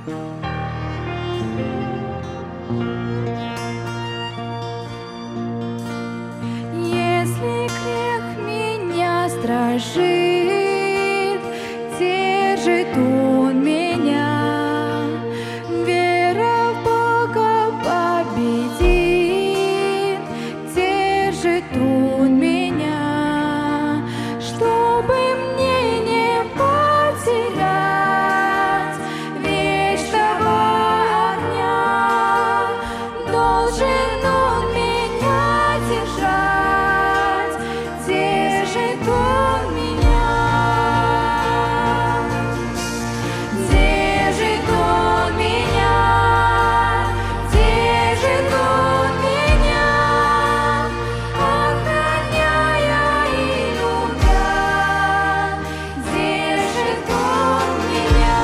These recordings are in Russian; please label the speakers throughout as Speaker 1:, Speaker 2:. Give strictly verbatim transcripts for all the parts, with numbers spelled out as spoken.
Speaker 1: Если грех меня страшит, держит Он меня, вера в Бога победит, держит Он меня, чтобы мне не потерять вечного огня, должен Он меня держать, держит Он меня, держит Он меня, держит Он меня, охраняя и любя, держит Он меня.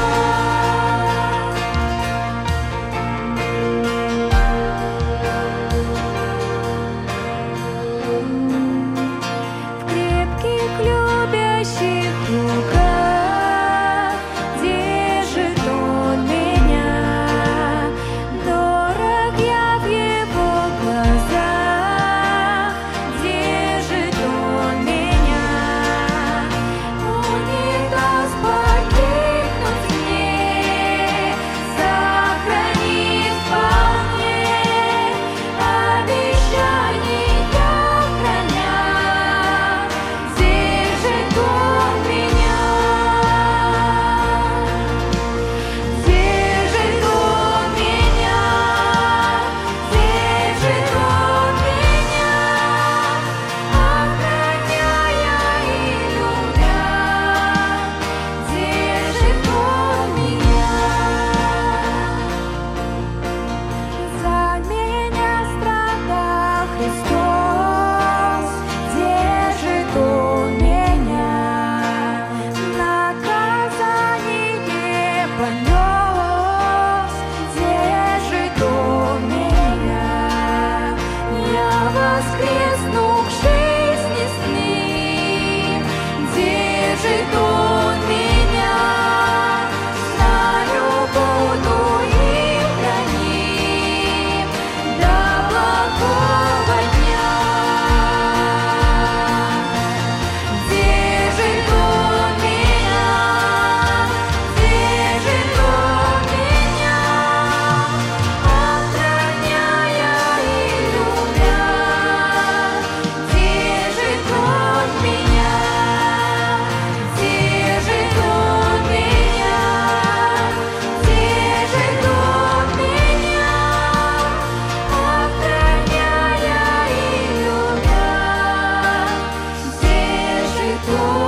Speaker 1: В крепких любящих руках держит Он меня, дорог я в Его глазах, держит Он меня, Он не даст погибнуть мне, сохранит вполне, обещаний храня, держит Он меня, держит Он меня, держит Он меня, охраняя и любя, держит Он меня. За меня страдал Христос, держит Он меня, наказание понес, держит Он меня. Я воскресну к жизни с Ним, держит Он меня, знаю, буду им храним до благого дня. Держит Он меня, держит Он меня, охраняя и любя, держит Он меня, держит Он меня, держит Он меня, охраняя и любя, держит Он